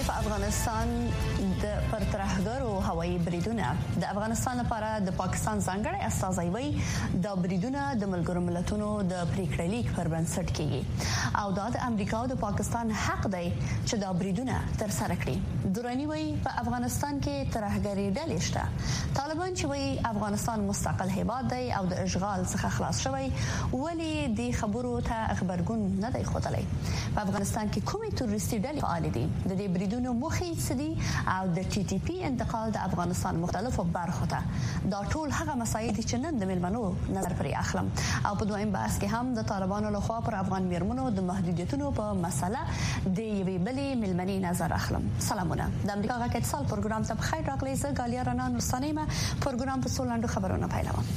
په افغانستان د پرترهګرو هوایي بریدونه د افغانستان لپاره د پاکستان ځانګړی استازی وی د بریدونه د ملګرو ملتونو د پریکړې لیک پر بنسټ کیږي او د امریکا او د پاکستان حق دی چې دا بریدونه تر سره کړي. درانی وی په افغانستان کې ترهګری ډلې شته. طالبان چې وی افغانستان مستقل هیواد دی او د اشغال څخه خلاص شوی ولی د خبرو ته خبرګون نه دی خوتلی. په افغانستان کې کومې تروریستي ډلې فعال دي؟ د دې بریدونو مخې څه دي او د ټي ټي پی انتقال د افغانستان مختلفو برخو ته دا ټول هغه مسایل دي چې نن د ملمنو نظر پرې اخلم او په دویم بحث کې هم د طالبانو لخوا پر افغان میرمنو د محدودیتونو په مسله د یوې بلې ملمنې نظر اخلم. سلامونه. د امریکا غږ اتصال پروګرام ته بخیر راغلی. زه ګالیا رڼا نورستانیمه. پروګرام په سولانډو خبرونه پیلوم.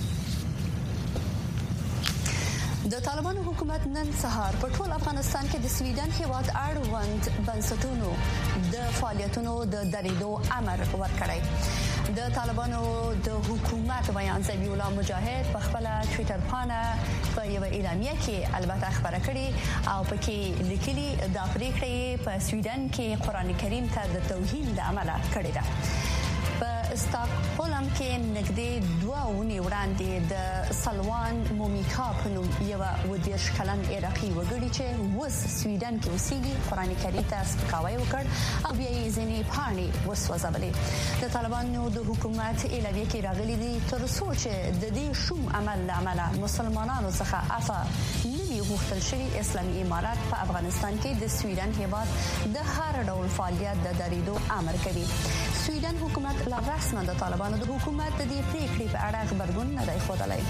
د طالبانو حکومت نن سهار په ټول افغانستان کې د سویډن هیواد اړوند بنسټونو د فعالیتونو د درېدو امر ورکړی. د طالبانو د حکومت بیان ذبیح الله مجاهد په خپل ټوئیټر باندې په یو اعلامیه کې البته خبره کړې او پکې لیکلي دا پریکړه په سویډن کې قران کریم ته د توهین د عمله کړې ده. په استاکهولم کې نږدې 2 ونې وړاندې د سلوان مومیکا په نوم یو ودیش کلن عراقي وګړي چې وس سویډن کې اوسېږي قران کریم ته سپکاوی وکړ او بیا یې ځینې پاڼې وسوځولې. د طالبانو د حکومت اعلامیه کې راغلي دي تر څو چې د دې شوم عمله مسلمانانو څخه عفو نوي غوښتل شوی اسلامي امارات په افغانستان کې د سویډن هیواد د هر ډول فعالیت د درېدو امر کوي. سویډن حکومت لا رسما د طالبانو د حکومت د دې پریکړې په اړه خبرګون نه دی ښودلی.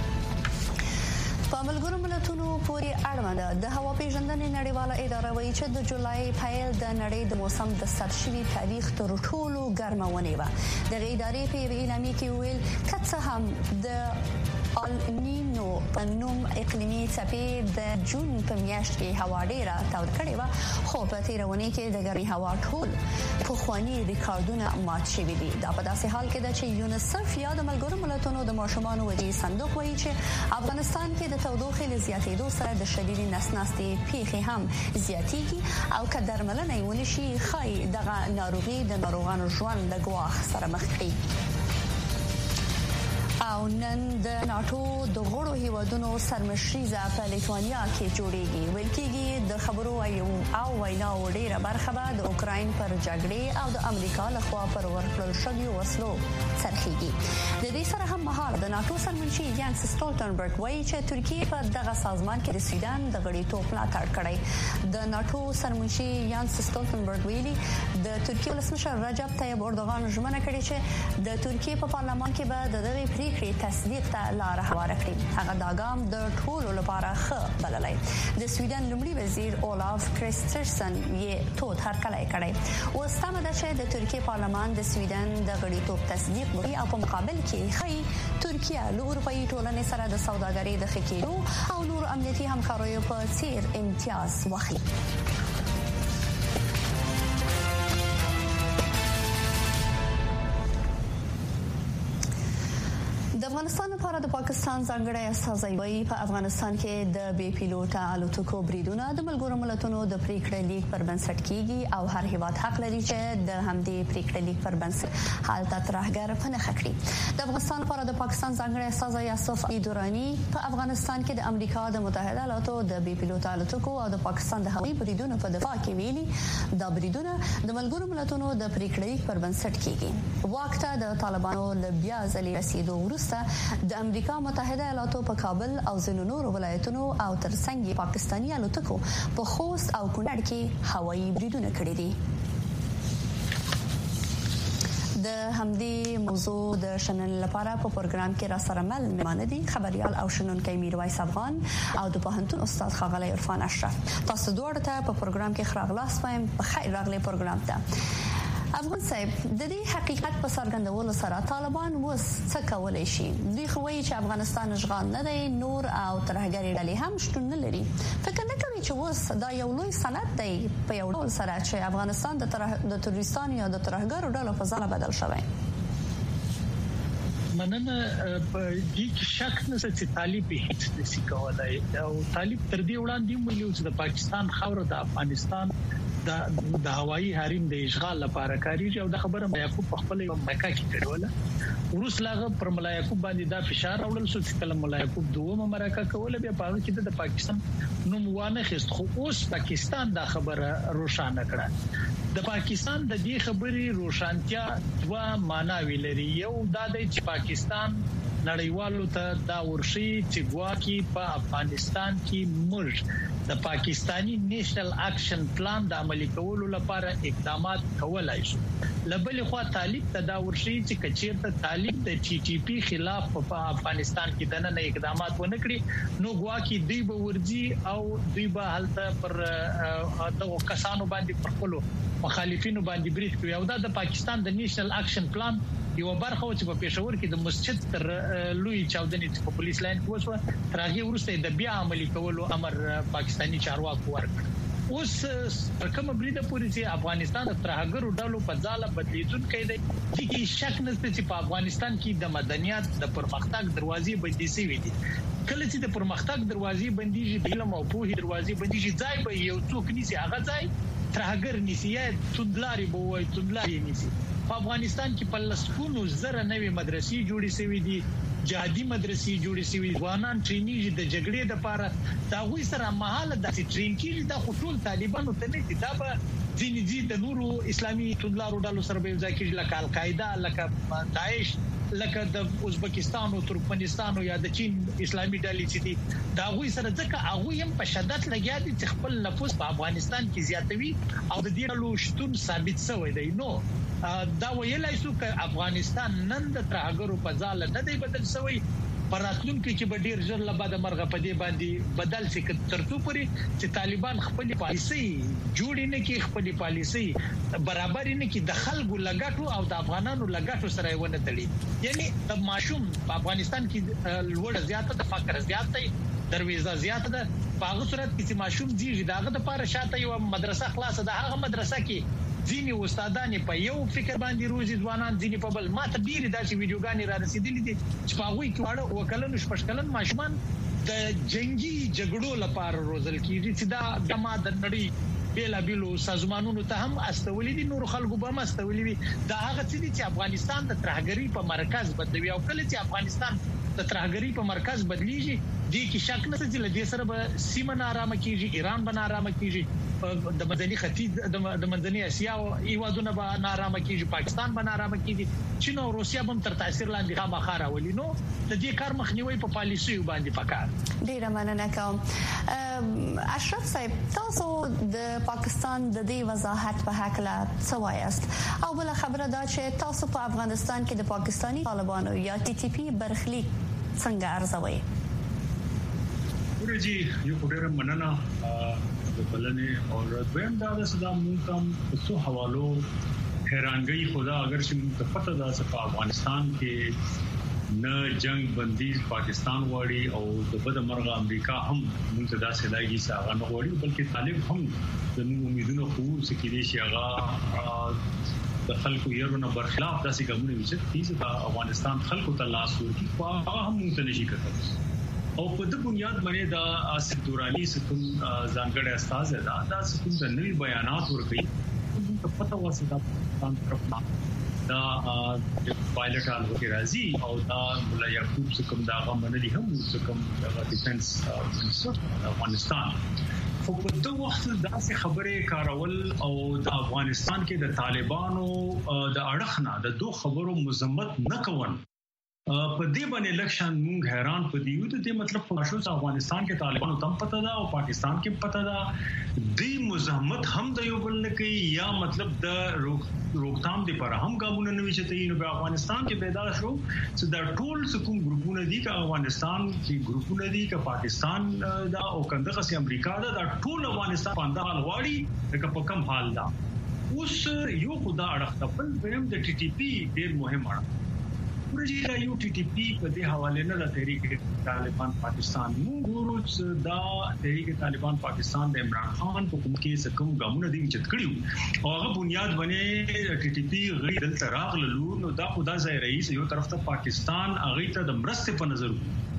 په ملګرو ملتونو پورې اړوند د هوا پیژندنې نړیواله اداره وایي چې د جولای پیل د نړۍ د موسم د سرشوي تاریخ تر ټولو ګرمونه و. د ادارې په اعلامیه کې ویل کڅ هم د النینو په نوم اقلیمي څپې د جون په میاشت کې هوا ډیره تود کړې و خو په تیرونه کې د ګرمي هوا ټول په خواني ریکارډونه مات شوي دي. دا په داسې حال کې ده چې یونیسف یا د ملګرو ملتونو د ماشومانو ودی صندوق وایي چې افغانستان کې د تودوخې له زیاتېدو سره د شدید نسناستي پیښې هم زیاتېږي او که درملنه ونی شي خای دغه ناروغي د ناروغانو ژوند له ګواښ سره مخ کړي. او نن د ناتو د غړو هیوادونو سرمشریزه په لیتوانیا کې جوړیږي. ویل کېږي د خبرو او ویناو ډیره برخه به د اوکراین پر جګړې او د امریکا لخوا پر ورکړل شویو وسلو څرخیږي. د دې سره هم مهال د ناتو سرمنشي یانس سټولټنبرګ وایي چې ترکیه په دغه سازمان کې د سویډن د غړیتوب ملاتړ کړی. د ناتو سرمنشي یانس سټولټنبرګ ویلي د ترکیه ولسمشر رجب طیب اردوغان ژمنه کړې چې د ترکیه په پارلمان کې به د دغه پریکړې تصدیق ته لار هواره کړي. هغه دا ګام د ټولو لپاره ښه بللی. د سویډن لومړي وزیر اولاف کریسترسن یې تود هرکلی کړی. اوس تمه ده چې د ترکیه پارلمان د سویډن د غړیتوب تصدیق وکړي او په مقابل کې ښایي ترکیه له اروپایي ټولنې سره د سوداګرۍ د ښه کېدو او نور امنیتي همکاریو په څیر امتیاز واخلي. د افغانستان لپاره د پاکستان ځانګړی استازی وایي په افغانستان کې د بې پیلوټه الوتکو بریدونه د ملګرو ملتونو د پریکړې لیک پر بنسټ کیږي او هر هیواد حق لري چې د همدې پریکړې لیک پر بنسټ حالت ترهګر پنه کړي. د افغانستان لپاره د پاکستان ځانګړی استازی یوسف ایدورانی په افغانستان کې د امریکا د متحده ایالاتو د بې پیلوټه الوتکو او د پاکستان د هوایي بریدونو په دفاع کې ویلي دا بریدونه د ملګرو ملتونو د پریکړې لیک پر بنسټ کیږي. واکته د طالبانو له بیا ځلې رسیدو وروسته د امریکا متحده ایالاتو په کابل او ځینو نورو ولایتونو او ترڅنګ پاکستاني الوتکو په خوست او کونړ کې هوایي بریدونه کړي دي. د همدې موضوع د شنن لپاره په پروګرام کې را سره مل مېمانه دي خبريال او شنونکي میرویس افغان او د پوهنتون استاد ښاغلی عرفان اشرف. تاسو دوه ته په پروګرام کې خراغلاس وایم. په خیر راغلی پروګرام ته. افغان صاحب د دې حقیقت په څرګندولو سره طالبان وس څه کولای شي؟ دوی خو وایي چې افغانستان اشغال نه دی، نور او ترهګری ډلې هم شتون نه لري. فکر نه کوي چې وس دا یو لوی سند دی په یو ډول سره چې افغانستان د تروریستانو یا د ترهګرو ډلو په ځای بدل شوی؟ مننه. په دې کې شک نشته چې طالب هیڅ نشي کولای او طالب تر دې وړاندې ویلو چې د پاکستان خاور د افغانستان د هوایي حریم د اشغال لپاره کاریږي او د خبره یعقوب په خپل مکه کې کړوله ورس لاغه پر ملا یعقوب باندې دا فشار اورل شو چې کله ملا یعقوب دوه مرکه کوله بیا په کې د پاکستان نوم وانه خست خو اوس پاکستان دا خبره روښانه کړه د پاکستان د دې خبرې روښانتیا دوا معنی لري یو دا د پاکستان نړیوالو ته دا ورشي چې ګواکي په افغانستان کې موږ د پاکستانی نېشنل اکشن پلان د عملي کولو لپاره اقدامات کولای شو لبل خو طالب ته دا ورشي چې کچیرته طالب د ټي ټي پی خلاف په افغانستان کې د نن اقدامات ونه کړی نو ګواکي دوی به ورځي او دوی به حالت پر دغه کسانو باندې پر خپل مخالفینو باندې بریټ کوي او دا د پاکستان د نېشنل اکشن پلان یو برخه چې په پېښور کې د مسجد تر لوی چاودنې په پولیس لاین کې وشو ترغه ورسته د بیا عملي کولو امر پاکستانی چارواکو ورکړ اوس کوم بریده پوری چې افغانستان د ترهګرو ډلو په ځاله بدلیدون کې دی چې شک نشته چې په افغانستان کې د مدنیت د پرمختګ دروازې بندې شوې دي کله چې د پرمختګ دروازې بندېږي د علم او پوهې دروازې بندېږي ځای به یو څوک نيسي هغه ځای ترهګر نيسي یا توندلاري بووي توندلاري نيسي په افغانستان کې په لسکونو زره نوې مدرسې جوړې شوې دي جهادي مدرسې جوړې شوې ځوانان ټرینیږي د جګړې لپاره دا غوي سره مهاله د ټرین کې د خپل طالبانو ته نه دي دا به ځینې د نورو اسلامي توندلارو ډلو سره به ځای کې لکه القاعده لکه داعش لکه د ازبکستان او ترکمنستان او یا د چین اسلامي ډلې چې دي دا غوي سره ځکه هغه هم په شدت لګیا دي چې خپل نفوذ په افغانستان کې زیاتوي او د دې ډلو شتون ثابت شوی دی نو دا ویلای شو چې افغانستان نن د ترهګرو په ځاله نه دی بدل شوی پراتلونکو کې به ډیر ژر لبا د مرغه په دې باندې بدل شي ترڅو پوري چې طالبان خپل پالیسي جوړ نه کې خپل پالیسي برابر نه کې د خلکو لګټو او د افغانانو لګټو سره ونه تړي یعنی د ماشوم په افغانستان کې لوړ زیاته د فقر زیاته دروازه زیاته ده په هغه صورت کې چې ماشوم دیږي داغه د پاره شاته یو مدرسه خلاصه ده هغه مدرسه کې ځینی استادان په یو فکر باندې روزي ځوانان ځینی په بل ماته ډیر داسې ویډیوګانې را رسیدلې دي چې په هغه کې واړه وکلن شپشکلن ماشومان د جنگي جګړو لپاره روزل کیږي چې دا د ما د نړۍ بیلا بیلو سازمانونو ته هم استولې دي نور خلکو به هم استولې وي دا هغه چې افغانستان د ترهګری په مرکز بدلوي او کله چې افغانستان د ترهګری په مرکز بدلیږي دي کې شک نشته چې لدې سره به سیمه نارامه کیږي ایران به نارامه کیږي د مدني ختیځ د منځنۍ اسیا او ایوادونه به نارامه کیږي پاکستان به نارامه کیږي چین او روسیا هم تر تاثیر لاندې خامخاره ولي نو د دې کار مخنیوي په پالیسي باندې پکار ډیره مننه کوم اشرف صاحب تاسو د پاکستان د دې وضاحت په حق لا څه وایست او بل خبره دا چې تاسو په افغانستان کې د پاکستانی طالبانو یا ټي ټي پی برخلیک څنګه ارزوي ورجی یو ډیره مننه د بلنې او دویم دا د صدام موږ هم څو حوالو حیرانګي خدا اگر چې موږ ته پته ده چې په افغانستان کې نه جنگ بندیز پاکستان وړي او د بد مرغه امریکا هم موږ ته دا سلایي ساغه نه وړي بلکې طالب هم د امیدونو خو سکیدي شي هغه د خلکو یرونه برخلاف داسې کومونه چې د افغانستان خلکو ته لاس ورکړي خو هغه هم موږ ته نشي کېدای او په دې بنیاد باندې دا آصف دورانی ستون ځانګړی استاد دا ستون د نوي بیانات ورکړي موږ پته واسه دا پاکستان طرف دا پایلټ حال وکړي راځي او دا مولا یعقوب څخه دا غمنلي هم څخه د ډیفنس منسټر افغانستان خو په دغه وخت داسې خبرې کارول او د افغانستان کې د طالبانو د اړخ نه د دوه خبرو مذمت نه کول په دې باندې لکشن مونږ حیران پدې یو د دې مطلب په شو چې افغانستان کې طالبانو تم پته ده او پاکستان کې پته ده دې مزاحمت هم د یو بل نه کوي یا مطلب د روکتام د پر هم ګامونه نه وچته نو په افغانستان کې پیدا شو چې د ټول سکون ګروپونه دي چې افغانستان کې ګروپونه دي چې پاکستان دا او کندغه سي امریکا دا ټول افغانستان باندې حال غواړي چې په کوم حال دا اوس یو خدا اړه خپل ویم د ټي ټي پی ډیر مهم اړه ورجیلا یو ټي ټي پی په دې حواله نه د تحریک طالبان پاکستان ګورو چې دا تحریک طالبان پاکستان د عمران خان په کوم کې سکم ګامونه دي چې کړیو او هغه بنیاد باندې ټي ټي پی غړي دلته راغلو نو دا خدا ځای رئیس یو طرف ته پاکستان هغه ته د مرسته په نظر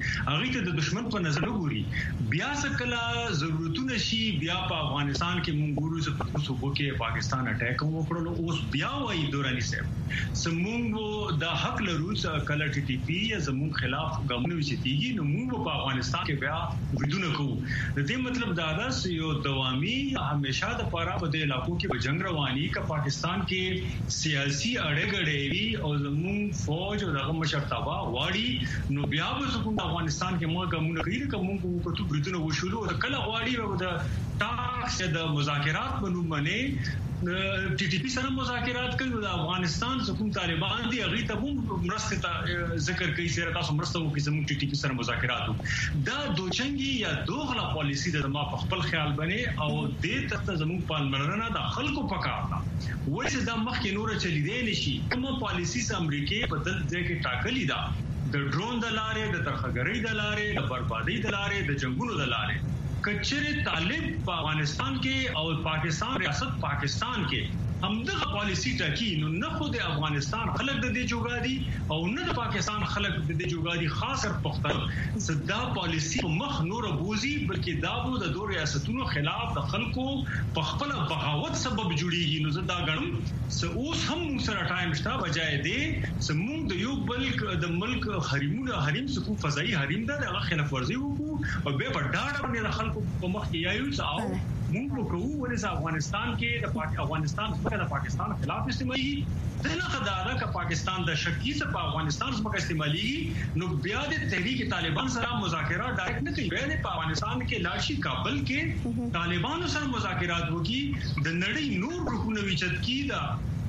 هغه ته د دشمن په نظر وګوري بیا څکلا ضرورتونه شي بیا په افغانستان کې مونږ ګورو چې په صوبو کې پاکستان اٹیک وکړو اوس بیا وایي دوراني صاحب سمونږ د حق لرو چې کله ټي ټي پی یا زموږ خلاف ګامونه وشتيږي نو موږ په افغانستان کې بیا ودونه کوو د دې مطلب دا ده چې یو دوامي همیشه د پاره په دې علاقو کې جنگ رواني کا پاکستان کې سیاسي اړهګړې او زموږ فوج او دغه مشرتابه واړي نو بیا به څنګه افغانستان کې موږ ګامونه کوي کوم کوته بریدونه وشولو او کله واړي د تاکس د مذاکرات بنو باندې ټي ټي پی سره مذاکرات کوي د افغانستان حکومت طالبان دي هغه ته هم مرسته ذکر کوي چې تاسو مرسته وکړئ زموږ ټي ټي پی سره مذاکرات دا دوچنګي یا دوغله پالیسی د ما په خپل خیال باندې او د ته زموږ پالمرنه د خلکو پکاره وایي چې دا مخکې نور چلی دی نشي کومه پالیسی چې امریکای بدل ځکه ټاکلی دا د ډرون د لارې د ترخګرۍ د لارې د بربادۍ د لارې د جنگونو د لارې کچره طالب په افغانستان کې او پاکستان ریاست پاکستان کې همدغه پالیسی ټاکی نو نه خو د افغانستان خلک د دې جوړادي او نه د پاکستان خلک د دې جوړادي خاص پختل صدا پالیسی مخ نور بوزي بلکې دا بو د دوه ریاستونو خلاف د خلکو په خپل بغاوت سبب جوړیږي نو زدا غړم س اوس هم سره ټایم شته بجای دې سمون د یو بلک د ملک حریم سکو فضائي حریم د خلاف ورزي وکړو او به په ډاډه باندې خلکو په مخ کې یایو څاو موږ کوو ولې افغانستان کې د افغانستان څخه د پاکستان خلاف استعمالي دغه خدای کا پاکستان د شکی څخه په افغانستان څخه استعمالي نو بیا د تحریک طالبان سره مذاکرات ډایرکټ نه کوي ویلې په افغانستان کې لاشي کابل کې طالبانو سره مذاکرات وکړي د نړۍ نور رکونه وچت کی دا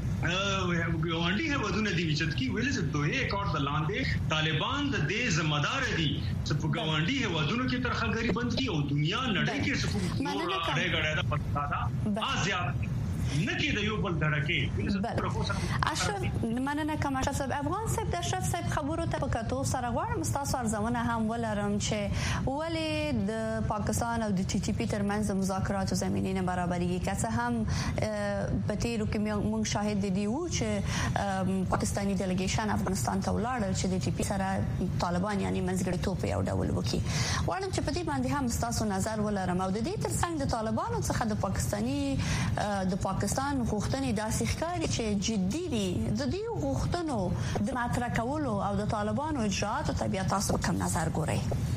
ګوانډي هیوادونه دی وچت کی ویل چې دوه اکاونټ د لاندې طالبان د دې ذمہ دار دي چې په ګوانډي هیوادونو کې ترخګری بند کی او دنیا نړۍ کې څه نور اړه دا پتا دا ازیات نکي د یو بل درکې اشرف مننه کوم اشرف افغان صاحب د اشرف صاحب خبرو ته پکاتو سره غواړم تاسو ارزونه هم ولرم چې ولې د پاکستان او د ټي ټي پی ترمنځ مذاکرات زمینه نه برابرېږي که هم په تیرو کې موږ شاهد دي چې پاکستاني ډیلیګیشن افغانستان ته ولاړ چې د ټي پی سره طالبان یعنی منځګړی توپ یو ډول وکي غواړم چې په دې باندې هم تاسو نظر ولرم او د دې ترڅنګ د طالبانو څخه د پاکستان غوښتنې داسې ښکاري چې جدي دي د دې غوښتنو د مطرح کولو او د طالبانو اجراءاتو ته بیا تاسو کوم نظر ګورئ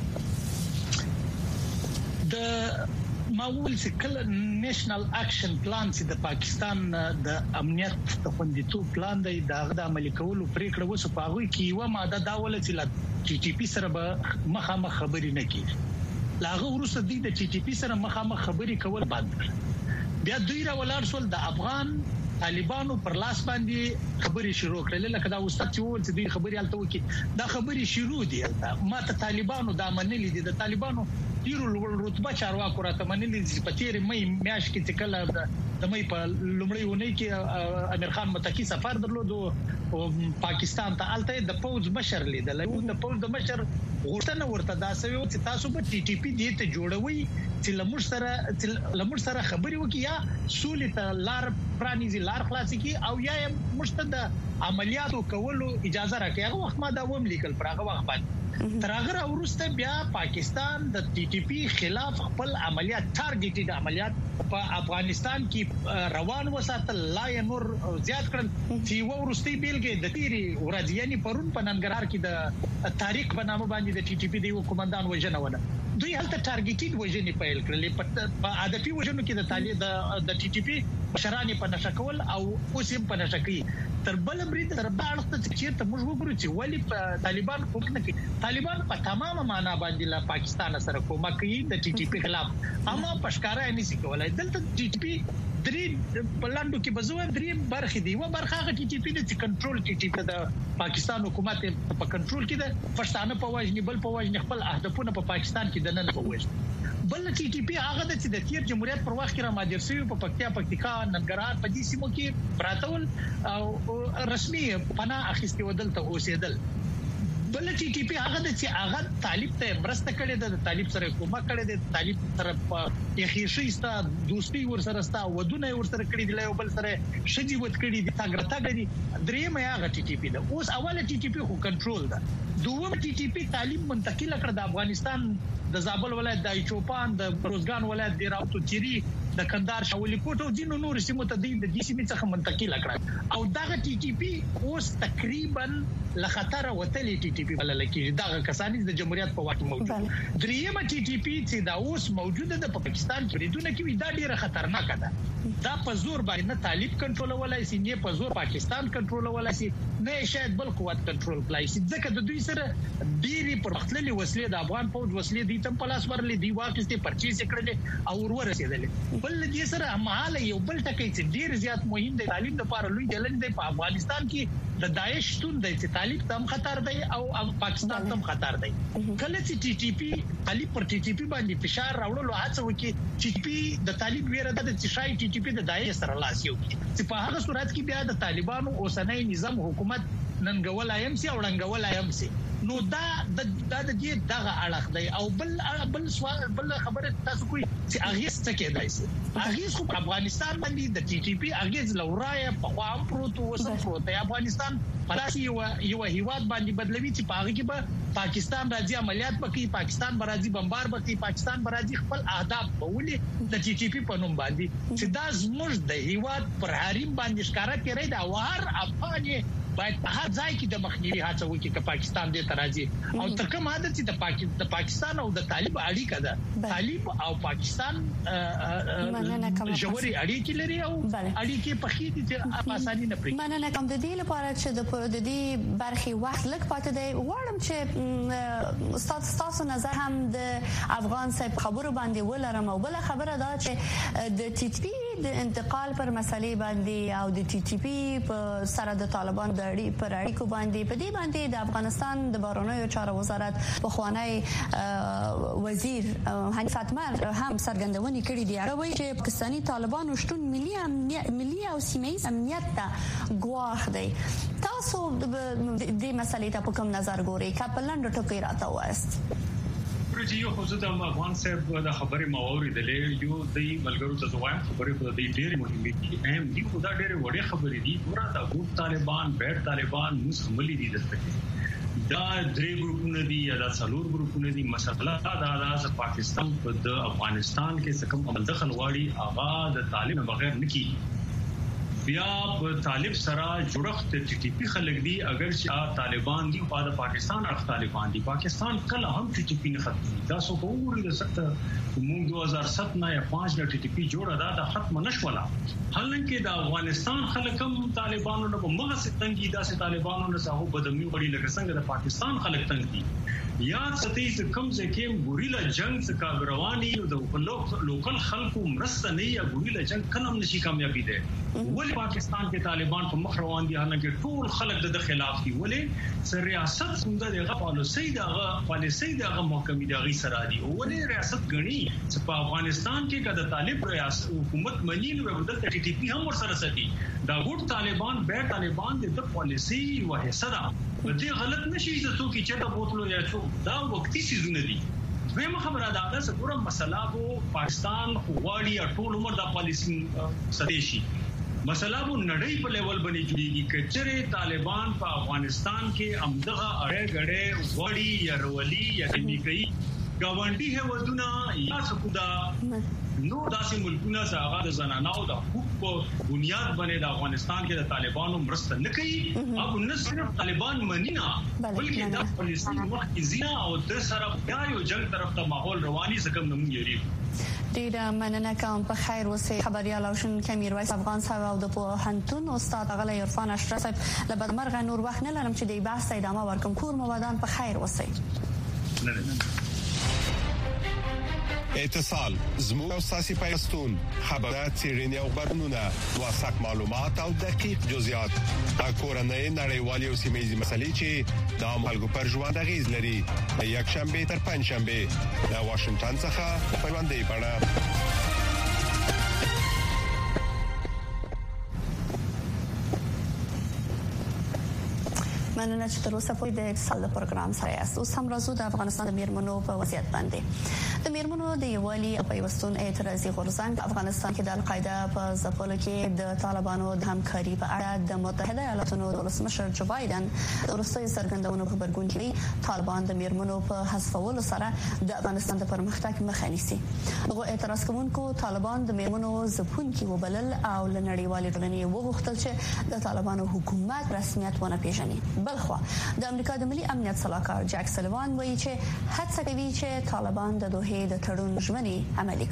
د معمول چې کله نېشنل اکشن پلان چې د پاکستان د امنیت د خوندیتوب پلان دی د عملي کولو پریکړه وسو په هغه کې یو ماده دا ول چې ټي ټي پی سره به مخامخ خبرې نه کیږي لاغه ورسره د ټي ټي پی سره مخامخ خبرې کول بند بیا دوی را ولر سول د افغان طالبانو پر لاس باندې خبرې شروع کړل لکه دا استاد چې وویل چې دوی خبرې الته وکي دا خبرې شروع دي ما ته طالبانو دا منلي دي د طالبانو ډیرو رتبه چارواکو راته منلي دي په تیر مې میاش کې چې کله د مې په لومړی ونی کې امیر خان متکی سفر درلود او پاکستان ته الته د پوز مشر لیدل او د پوز د مشر غوښتنه ورته دا سوي چې تاسو په ټي ټي پی دې ته جوړوي چې لمر سره خبري وکي یا سولې ته لار پرانیزي لار خلاصي کی او یا مشتد عملیاتو کولو اجازه راکړي هغه وخت ما دا ووم لیکل پر هغه وخت باندې ترغه ورسته بیا پاکستان د ټي ټي پی خلاف خپل عملیات ټارګټډ عملیات په افغانستان کې روان وساتل لا نور زیات کړل چې ورستي بیلګه د تیری ورځ یعنی پرون په ننګرهار کې د تاریخ په نامه باندې د ټي ټي پی د کمانډان وژنه ونه دوی هلته ټارګټډ وژنې پیل کړلې په عادتي وژنو کې د طالب د ټي ټي پی بشراني په نشکول او اوسم په نشکی تر بل برید تر باړخ ته چې موږ وګورو چې ولی په طالبان کوم نه کوي طالبان په تمامه معنا باندې له پاکستان سره کومه کوي د ټي ټي پی خلاف اما پښکارا نه سي کولای دلته ټي ټي پی درې بلاندو کې بزوه درې برخې دی و برخه ټي ټي پی د کنټرول ټي ټي پی د پاکستان حکومت په کنټرول کې د پښتانه په واجنې بل په واجنې خپل اهدافونه په پاکستان کې د نن په وښه بل ټي ټي پی هغه د تیر جمهوریت پر وخت کې را ماجر شوی په پکتیا ننګرهار په دې سیمو کې پراتول او رسمي پناه اخیستي ودل ته اوسېدل بل ټي ټي پی هغه د چې هغه طالب ته مرسته کړې ده، د طالب سره کومک کړې ده، طالب طرف یخي شيستا دوستي ورسره ستا ودونه ورسره کړې دي، یو بل سره شجي ود کړې دي، تاګرتا دي. دریم هغه ټي ټي پی ده. اوس اوله ټي ټي پی خو کنټرول ده. دوم ټي ټي پی طالب منتقل کړ د افغانستان د زابل ولایت د چوپان د روزګان ولایت د راوتو چيري د کندهار شاولي کوټ او جنو نور سیمو ته د دې سیمې څخه منتقل کړ او دغه ټي ټي پی اوس تقریبا لخطر وتلی ټي ټي پی بلل کېږي. دغه کسانې د جمهوریت په واټ موجود. دریمه ټي ټي پی چې دا اوس موجوده ده په پاکستان کې ریډونه کې دا ډیره خطرناک ده. دا په زور باندې نه طالب کنټرول ولای شي، نه په زور پاکستان کنټرول ولای شي، نه شاید بل قوت کنټرول کړای شي. ځکه د دوی سره ډیری پرختللي وسلې د افغان فوج وسلې دي تم پلاس ورلې دی واکسته پرچیز کړل او ورسېدل. بل دې سره مهاله یو بل ټکی چې ډیر زیات مهم دی تعلیم لپاره لوی دلن دی په افغانستان کې د داعش تون دی چې طالب تم خطر دی او پاکستان تم خطر دی. کله چې ټي ټي پی طالب پر ټي ټي پی باندې فشار راوړلو هڅه وکړي چې پی د طالب ویره د چې شای ټي ټي پی د داعش سره لاس یو چې په هغه صورت کې بیا د طالبانو اوسنۍ نظام حکومت ننګول ایم سي او ړنګول ایم سي. نو دا د دې دغه اړه دی او بل سوال بل خبره تاسو کوی چې هغه څه کېدای شي. هغه خو په افغانستان باندې د ټي ټي پی هغه لورای په خام پروت وسه پروت افغانستان خلاص یو هیواد باندې بدلوي چې په هغه کې به پاکستان راځي عملیات وکړي، پاکستان به راځي بمبار وکړي، پاکستان به راځي خپل اهداف په ولې د ټي ټي پی په نوم باندې چې دا زموږ د هیواد پر حریم باندې ښکارا کوي دا وهر افغاني باید په هر ځای کې د مخنیوي هڅه وکړي چې پاکستان دې تراځي او تر کومه حد چې د پاکستان او د طالب اړیکه ده، طالب او پاکستان جوړي اړیکې لري او اړیکې په خې دي چې په اساني نه پرې. مننه کوم د دې لپاره چې د دې برخي وخت لږ پاتې دی. وړم چې تاسو نظر هم د افغان صاحب خبرو باندې ولرم او بل خبره دا چې د ټي ټي پی د انتقال پر مسلې باندې او د ټي ټي پی په سره د طالبان پر اړیکو باندې په دې باندې د افغانستان د بهرنیو چارو وزارت پخوانی وزیر حنیف اتمر هم څرګندونې کړې دي هغه وایي چې پاکستاني طالبانو شتون ملي او سیمه‌یز امنیت ته ګواښ دی. تاسو د مسلې ته په کوم نظر ګورئ؟ کپلند ټکی راته وایست. یو خو زه د افغان صاحب د خبرې ماوري دلې یو د ملګرو ته زوایم خبرې په دې ډېر مهمه دي اهم دي خو دا ډېر وړې خبرې دي. ګوره دا ګوت طالبان بیت طالبان مسملي دي دلته دا درې ګروپونه دي یا دا څلور ګروپونه دي. مسله دا د پاکستان په د افغانستان کې څه کوم عمل دخل واړي هغه د طالب بغیر نه کیږي. بیا په طالب سره جوړښت ټي ټي پی خلک دي اگر چې طالبان دي په پاکستان اخ طالبان دي پاکستان کله هم ټي ټي پی نه ختمي. تاسو په وګورئ د سخت موږ 2007 نه یا 5 نه ټي ټي پی جوړه دا ختم نشوله. حالانکه د افغانستان خلک هم طالبانو نه په مغه ستنګي داسې طالبانو نه ساهو بدمي وړي لکه څنګه د پاکستان خلک تنګ دي. یا ستې کم ځکه ګوریلا جنگ څخه رواني او د لوکل خلکو مرسته نه یا ګوریلا جنگ کلم نشي کامیابی ده. ولې پاکستان کې طالبان په مخ روان دي حالانکه ټول خلک د خلاف دي. ولې سر ریاست څنګه دغه پالیسي دغه محکمې دغه سره دي. ولې ریاست غني چې په افغانستان کې کده طالب ریاست حکومت منی نو بدل ټي ټي پی هم ورسره سدي. دا ګوت طالبان بیت طالبان د پالیسي او حصہ دې غلط نشي چې څوک چې ته بوتلو یا څوک دا وختي سيزونه دي. دویمه خبره دا ده چې ګورم مسله وو پاکستان غواړي ټول عمر د پالیسي سديشي مسله وو نړۍ په لیول باندې جوړیږي کچره طالبان په افغانستان کې امدغه اړه غړې غوړي یا رولي یا دمیګي گاونډي هودونه یا سکودا نو داسې ملکونه څنګه د زنانو د حقوق په بنیاد باندې د افغانستان کې د طالبانو مرسته نه کوي. او نه صرف طالبان منینا بلکې د پالیسي مخکې زینا او د سره بیا یو جنگ طرف ته ماحول رواني څنګه نمون یری. ډیره مننه کوم. په خیر اوسئ. خبريال او شن کمیرویس افغان صاحب او د پوهنتون استاد غلی عرفان اشرف صاحب له بدمرغه نور وخت نه لرم چې د بحث ادامه ورکوم. کور مودان په خیر اوسئ. اتصال زموږ او ساسي پیوستون خبرات سیرینی او خبرونه واساک معلومات او دقیق جزئیات د کورنۍ نړیوالې او سیمه‌یزې مسلې چې د خلکو پر ژوند اغیز لري. یک شنبه تر پنځ شنبه د واشنگټن څخه په باندې پړه. مننه چې تر اوسه پورې د اتصال پروګرام سره یاست. اوس هم راځو د افغانستان د میرمنو په وضعیت باندې. د میرمنو د یووالي او پیوستون اعتراضي غورځنګ افغانستان کې د القاعده په ځپلو کې د طالبانو د همکاري په اړه د متحده ایالاتونو د ولسمشر جو بایدن وروستي څرګندونو په خبرګون کې طالبان د میرمنو په حذفولو سره د افغانستان د پرمختګ مخه نیسي. دغه اعتراض کوونکو طالبان د میرمنو ځپونکي وبلل او لنړیوالې ټولنې وغوښتل چې د طالبانو حکومت رسمیت ونه پیژني. بلخو د امریکا د ملي امنیت صلاحکار جک سلیوان وایي چې هڅه کوي چې طالبان د دوحې د تړون ژمنې عملي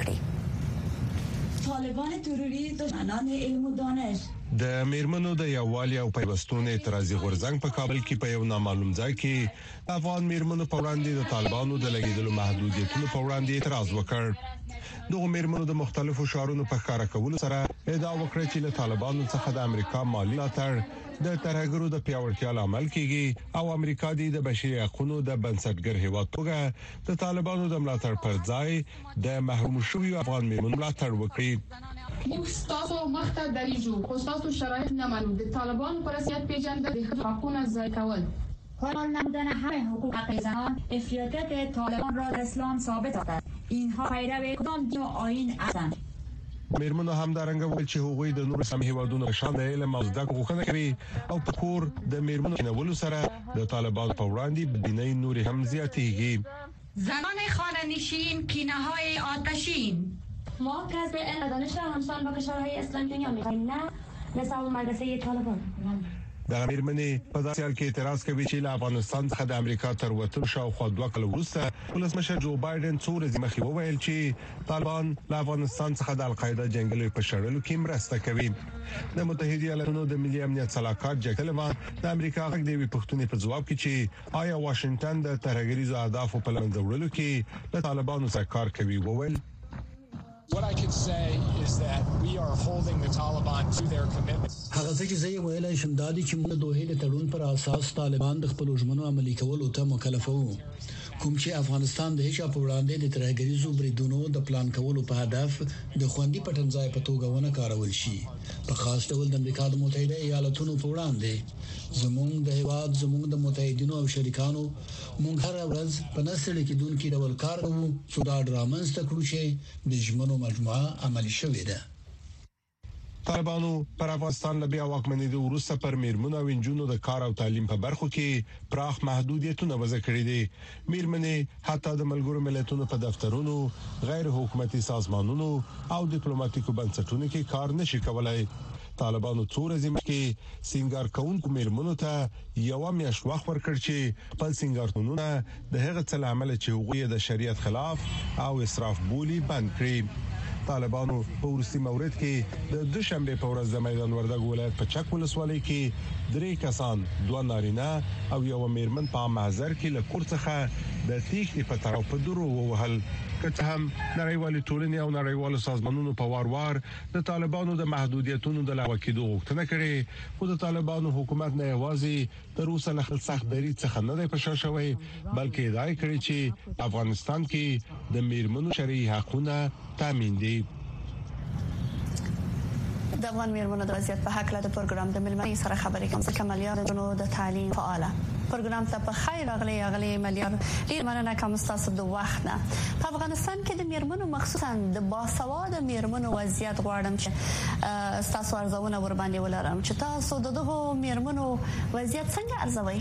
کړي. طالبان تروریست دشمنان علم و دانش د میرمنو د یووالي او پیوستون اعتراضي غورځنګ په کابل کې په یو نامعلوم ځای کې افغان میرمنو په وړاندې د طالبانو د لګیدلو محدودیتونو په وړاندې اعتراض وکړ. دغه میرمنو د مختلفو شعارونو په ښکارا کولو سره ادعا وکړه چې له طالبانو څخه د امریکا مالی ملاتړ د ترهګرو د پیاوړتیا لامل کیږي او امریکا د بشري حقوقو د بنسټګر هیواد توګه د طالبانو د ملاتړ پر ځای د محروم شویو افغان میرمنو ملاتړ وکړي. موږ تاسو مخته دریجو خو تاسو شرایط نمانو د طالبانو پر اساس پیژندل د حقوقو ضایع کول پایان نمودن همه حقوق زنان افراطیت طالبان را در اسلام ثابت است. اینها پیرو کدام دین و آیین هستند. میرمنو هم دارنګ ویل چې هغوی د نور اسلامي هیوادونو په شان د علم او زده کړو غوښتنه کوي او په کور د میرمنو کینولو سره د طالبانو په وړاندې بدبینۍ نور هم زیاتېږي. زنان خانه‌نشین کینه‌های آتشین ما کسب علم و دانش را همسان با کشورهای اسلامی دنیا می‌خواهیم نه مثل مدرسه طالبان. د میرمنې په داسې حال کې اعتراض کوي چې له افغانستان څخه د امریکا تر وتلو شاوخوا 2 کال وروسته ولسمشر جو بایدن څو ورځې مخکې وویل چې طالبان له افغانستان څخه د القاعده جنگلو په شړلو کې مرسته کوي. د متحده ایالاتونو د ملي امنیت صلاحکار جک سلیوان د امریکا غږ دی په پښتوني په جواب کې چې آیا واشنگټن د ترهګریزو اهدافو په لمن وړلو کې له طالبانو سره کار کوي وویل. What I can say is that we are holding the Taliban to their commitments. هغه څه چې زه ویلای شم دا دي چې موږ د دوحې د تړون پر اساس طالبان د خپل ژمنو عملي کولو ته مکلف وو. کوم چې افغانستان د هیڅ په وړاندې د ترهګریزو بریدونو د پلان کولو په هدف د خوندي پټنځای په توګه ونه کارول شي. په خاص ډول د امریکا د متحده ایالاتونو په وړاندې زموږ د هیواد زموږ د متحدینو او شریکانو موږ هر ورځ په نسل کې دونکو ډول کار کوو چې دا ډرامنز تکړو چې د ژمنو مجموعه عملي شوې ده. طالبانو پر افغانستان له بیا واکمنۍ وروسته پر میرمنو او انجونو د کار او تعلیم په برخو کې پراخ محدودیتونه وضع کړي دي. میرمنې حتی د ملګرو ملتونو په دفترونو، غیر حکومتي سازمانونو او ډیپلوماټیکو بنسټونو کې کار نشي کولای. طالبانو څو ورځې مخکې سنگار کوونکو میرمنو ته یو میاشت وخت ورکړ چې په سنگارتونونه د هغه څه عمل چې هغوی د شریعت خلاف او اسراف بولی بند کړي. طالبانو په ورستي مورد کې د دوشنبه په ورځ د میدان وردګ ولایت په چک ولسوالۍ کې 3 کسان 2 نارینه او یو میرمن په محضر کې له کور څخه د تیښتې په طرف په درو ووهل. که هم نړیوال ټولنې او نړیوال سازمانونو په وار د طالبانو د محدودیتونو د لغوه کېدو غوښتنه کړې، خو د طالبانو حکومت نه یوازې تر اوسه له سخت دری څخه نه دی پښه شوی، بلکې ادعا کړې چې افغانستان کې د میرمنو شرعي حقوقونه تامین دي. د افغان میرمنو د وضعیت په حق له پروګرام د ملمنې سره خبرې کوم چې کمالیانو د تعلیم فعاله پروګرام ته په خیر راغلي مليار ډیر مننه کوم تاسو د وخت نه. په افغانستان کې د میرمنو مخصوصا د باسواده میرمنو وضعیت غواړم چې تاسو ارزونه ور باندې ولرم چې تاسو دغه میرمنو وضعیت څنګه ارزوي؟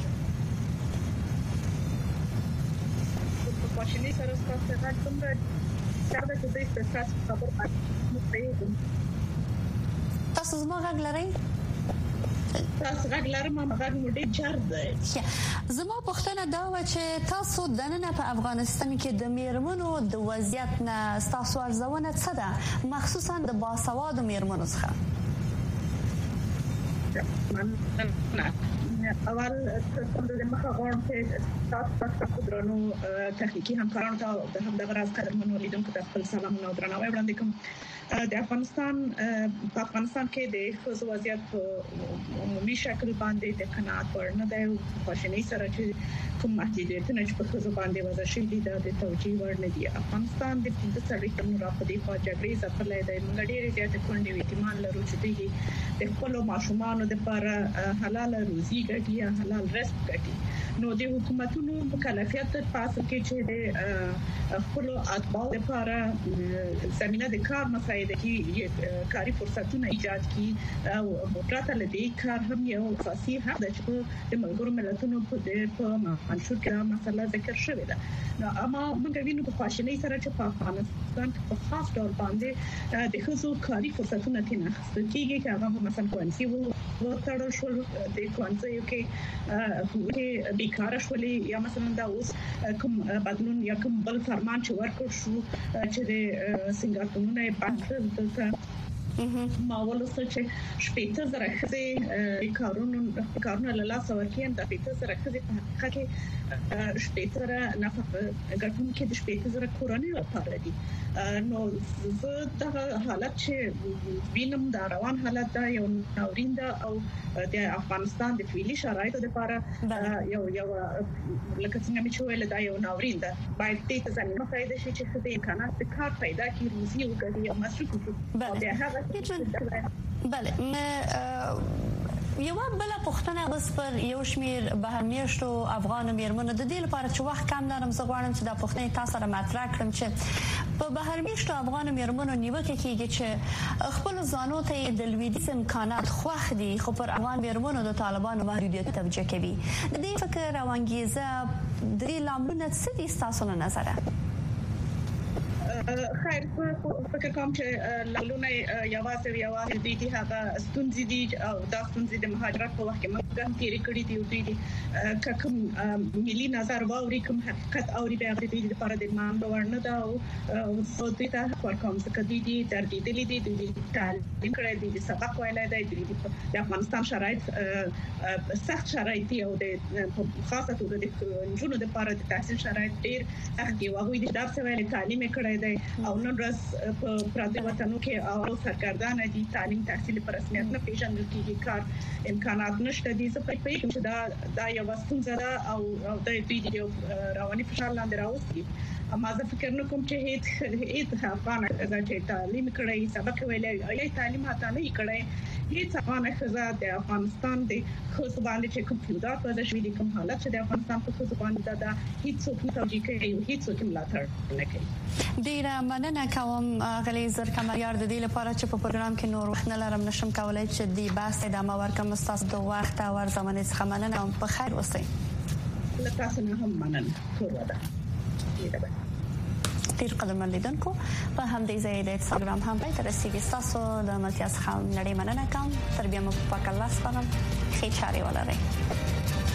په پښینې سره تاسو څنګه څنګه چې د تاسو خبر پاتې تاسو زما غږ لرئ؟ تاسو غږ لرم غږ مو ډېر جار دی. زما پوښتنه دا و چې تاسو د نن په افغانستان کې د میرمنو د وضعیت نه تاسو ارزونه څه ده مخصوصا د باسواده میرمنو څخه؟ اول د مخه غواړم چې تاسو درنو تخنیکی همکارانو ته د همدغه راز قدرمنو لیدونکو ته خپل سلام او درناوی وړاندې کوم. د افغانستان کې د خصوصي وضعیت په عمومي شکل باندې د قناعت وړ نه دی. خوشنۍ سره چې کوم محدودیتونه چې په خصوصي باندې وضع شوي دي د توجیه وړ نه دي. افغانستان د 15 کلونو راپدې په جګړې ځپلې دی. موږ ډېر زیات کونډې یتیمان لرو چې د خپل ماشومانو لپاره حلال روزي ګټي ګټي یا حلال رزق ګټي نو د حکومتونو مکلفیت پاسه کې چې د خپل اتباع لپاره زمينه د کار مساعده کې کاری فرصتونه ایجاد کړي او پرته لدې کار هم یو اساسي حق د ملګرو ملتونو په منشور کې مسله ذکر شوې ده نو اما موږ وینو په خواشینۍ سره چې په افغانستان کې په خاص ډول باندې د ښځو کاری فرصتونه تنه کېږي چې هغه مثلا کوانسي وو تړل شو د کوانسي کې بیکاره شولې یا مثلا دا اوس کوم بدلون یا کوم بل فرمان چې ورکړ شو چې د سنگاپورونه باندې ما ولوسته چې شپږ زره خزي کارونه له لاس ورکین د شپږ زره خزي په حقیقت کې شپږ زره نفقه ګټون کې د شپږ زره کورنۍ لپاره دي نو زه دا حالت چې وینم دا روان حالت دا یو ناورین ده او د افغانستان د فعلی شرایطو لپاره یو لکه څنګه چې ویل دا یو ناورین ده باید دې ځنه پیدا شي چې د امکانات د کار پیدا کړي روزي وګړي او مصرف وکړي بله یو بل پښتنه بس پر یو شمیر بهرمیشتو افغان میرمنو د دې لپاره چې وخت کم لرم زه غواړم چې د پښتنې تاسو سره مطرح کړم چې په بهرمیشتو افغان میرمنو نیوکه کیږي چې خپل ځانو ته د لویدیز امکانات خوښ دي خو پر افغان میرمنو د طالبانو محدودیت توجه کوي د دې فکر روانګیزه د دې لاملونه څه دي تاسو نه نظر خیر فکر کوم چې لالونه یوازې د دې هغه ستونزې دي او دا ستونزې د مهاجرت په وخت کې موږ هم تیرې کړې دي او دوی کوم ملي نظر واوري کوم حقیقت اوري به د دې لپاره د مان ورنه دا او دوی ته ورکوم چې کدي دي ترتیبلې دي د تعلیم کړې دي سبق ویلای دی د افغانستان شرایط سخت شرایط او د خاصه توګه د جنونو لپاره د تحصیل شرایط ډېر سخت دي او هغه د درس ویل تعلیم کړی دی او نن ورځ په پردي وطنو کې او سرګردان دي تعلیم تحصیل پر رسمیت نه پیژندل کیږي کار امکانات نشته دي زه په پېښه چې دا یو ستونزه ده او د دې رواني فشار لاندې راوستي اما زه فکر نه کوم چې هیڅ افغان چې تعلیم کړی سبق ویلای یا تعلیم حتی نه کړی هیڅ افغان خزه د افغانستان د خصوص باندې چې کوم فیوډال پدې شوی دي کوم حالت چې د افغانستان په خصوص باندې دا هیڅ څوک نه توجیه کوي هیڅ څوک ملاتړ نه کوي ډیر مننه کوم غلی زر کمریار د دې لپاره چې په پروګرام کې نور وخت نه لرم نشم کولای چې د بحث ادامه ورکړم تاسو د وخت او زمانه څخه مننه په خیر اوسئ تاسو نه هم مننه ټول ده ډیر قدرمن لیدونکو په همدې ځای د انستګرام هم پای ته رسیدي تاسو د ملتیا څخه نړۍ مننه کوم تر بیا مو په کلاس باندې خې چاري ولرئ